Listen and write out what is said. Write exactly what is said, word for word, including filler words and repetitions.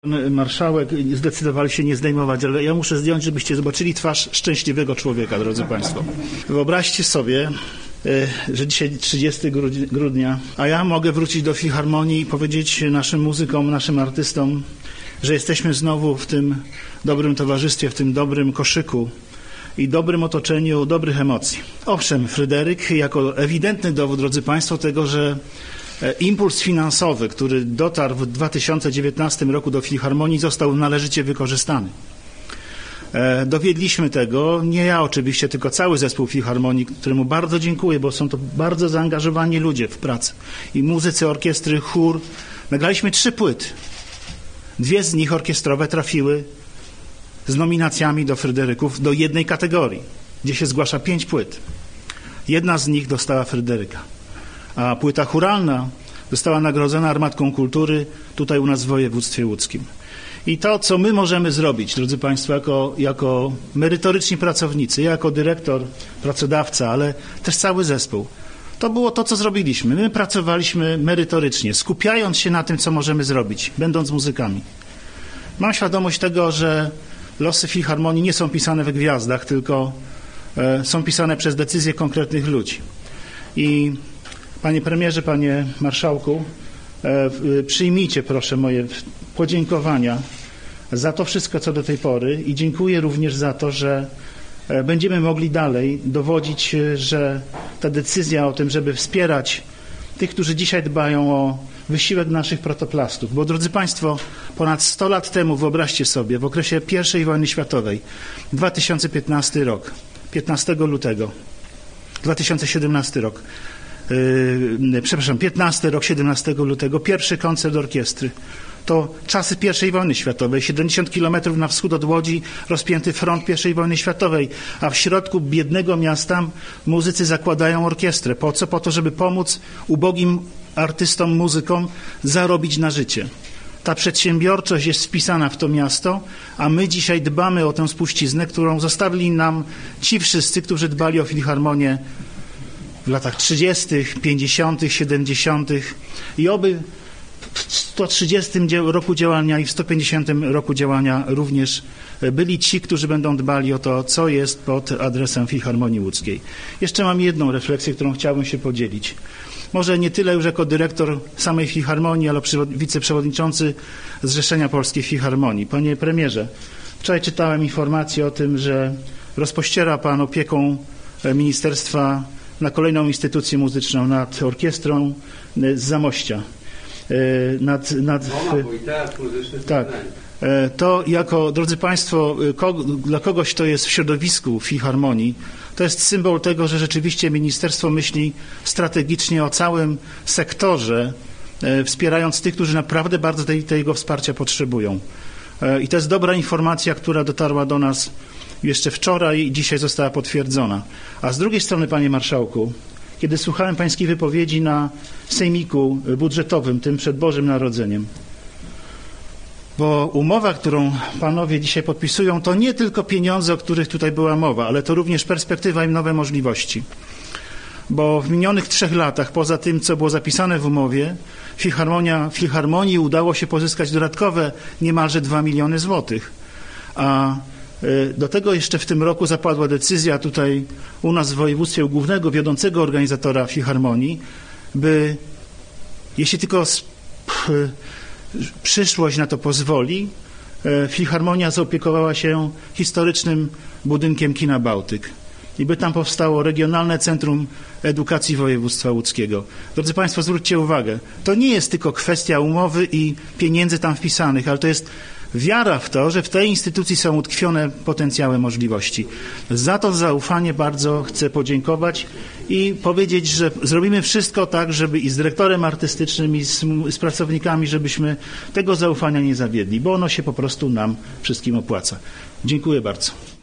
Marszałek zdecydowali się nie zdejmować, ale ja muszę zdjąć, żebyście zobaczyli twarz szczęśliwego człowieka, drodzy Państwo. Wyobraźcie sobie, że dzisiaj trzydziestego grudnia, a ja mogę wrócić do Filharmonii i powiedzieć naszym muzykom, naszym artystom, że jesteśmy znowu w tym dobrym towarzystwie, w tym dobrym koszyku i dobrym otoczeniu dobrych emocji. Owszem, Fryderyk jako ewidentny dowód, drodzy Państwo, tego, że impuls finansowy, który dotarł w dwa tysiące dziewiętnastym roku do Filharmonii, został należycie wykorzystany. Dowiedliśmy tego, nie ja oczywiście, tylko cały zespół Filharmonii, któremu bardzo dziękuję, bo są to bardzo zaangażowani ludzie w pracę. I muzycy, orkiestry, chór. Nagraliśmy trzy płyty. Dwie z nich orkiestrowe trafiły z nominacjami do Fryderyków do jednej kategorii, gdzie się zgłasza pięć płyt. Jedna z nich dostała Fryderyka, a płyta chóralna została nagrodzona Armatką Kultury tutaj u nas w województwie łódzkim. I to, co my możemy zrobić, drodzy Państwo, jako, jako merytoryczni pracownicy, ja jako dyrektor, pracodawca, ale też cały zespół, to było to, co zrobiliśmy. My pracowaliśmy merytorycznie, skupiając się na tym, co możemy zrobić, będąc muzykami. Mam świadomość tego, że losy Filharmonii nie są pisane we gwiazdach, tylko e, są pisane przez decyzje konkretnych ludzi. I panie premierze, panie marszałku, e, przyjmijcie proszę moje podziękowania za to wszystko, co do tej pory i dziękuję również za to, że będziemy mogli dalej dowodzić, że ta decyzja o tym, żeby wspierać tych, którzy dzisiaj dbają o wysiłek naszych protoplastów. Bo, drodzy Państwo, ponad sto lat temu, wyobraźcie sobie, w okresie pierwszej wojny światowej, dwa tysiące piętnasty rok, piętnastego lutego, dwa tysiące siedemnasty rok, yy, przepraszam, piętnasty rok, siedemnastego lutego, pierwszy koncert orkiestry. To czasy pierwszej wojny światowej, siedemdziesiąt kilometrów na wschód od Łodzi, rozpięty front pierwszej wojny światowej, a w środku biednego miasta muzycy zakładają orkiestrę. Po co? Po to, żeby pomóc ubogim artystom, muzykom zarobić na życie. Ta przedsiębiorczość jest wpisana w to miasto, a my dzisiaj dbamy o tę spuściznę, którą zostawili nam ci wszyscy, którzy dbali o Filharmonię w latach trzydziestych, pięćdziesiątych, siedemdziesiątych i oby w sto trzydziestym roku działania i w sto pięćdziesiątym roku działania również byli ci, którzy będą dbali o to, co jest pod adresem Filharmonii Łódzkiej. Jeszcze mam jedną refleksję, którą chciałbym się podzielić. Może nie tyle już jako dyrektor samej Filharmonii, ale wiceprzewodniczący Zrzeszenia Polskiej Filharmonii. Panie premierze, wczoraj czytałem informację o tym, że rozpościera pan opieką ministerstwa na kolejną instytucję muzyczną nad orkiestrą z Zamościa. Nad, nad, tak. To jako, drodzy Państwo, kogo, dla kogoś, kto jest w środowisku Filharmonii, to jest symbol tego, że rzeczywiście ministerstwo myśli strategicznie o całym sektorze, wspierając tych, którzy naprawdę bardzo tej, tego wsparcia potrzebują. I to jest dobra informacja, która dotarła do nas jeszcze wczoraj i dzisiaj została potwierdzona. A z drugiej strony, panie marszałku, kiedy słuchałem pańskiej wypowiedzi na sejmiku budżetowym, tym przed Bożym Narodzeniem, bo umowa, którą panowie dzisiaj podpisują, to nie tylko pieniądze, o których tutaj była mowa, ale to również perspektywa i nowe możliwości. Bo w minionych trzech latach, poza tym, co było zapisane w umowie, Filharmonia, Filharmonii udało się pozyskać dodatkowe niemalże dwa miliony złotych. A do tego jeszcze w tym roku zapadła decyzja tutaj u nas w województwie u głównego, wiodącego organizatora Filharmonii, by, jeśli tylko przyszłość na to pozwoli, Filharmonia zaopiekowała się historycznym budynkiem Kina Bałtyk i by tam powstało Regionalne Centrum Edukacji Województwa Łódzkiego. Drodzy Państwo, zwróćcie uwagę, to nie jest tylko kwestia umowy i pieniędzy tam wpisanych, ale to jest wiara w to, że w tej instytucji są utkwione potencjałe możliwości. Za to zaufanie bardzo chcę podziękować i powiedzieć, że zrobimy wszystko tak, żeby i z dyrektorem artystycznym, i z, z pracownikami, żebyśmy tego zaufania nie zawiedli, bo ono się po prostu nam wszystkim opłaca. Dziękuję bardzo.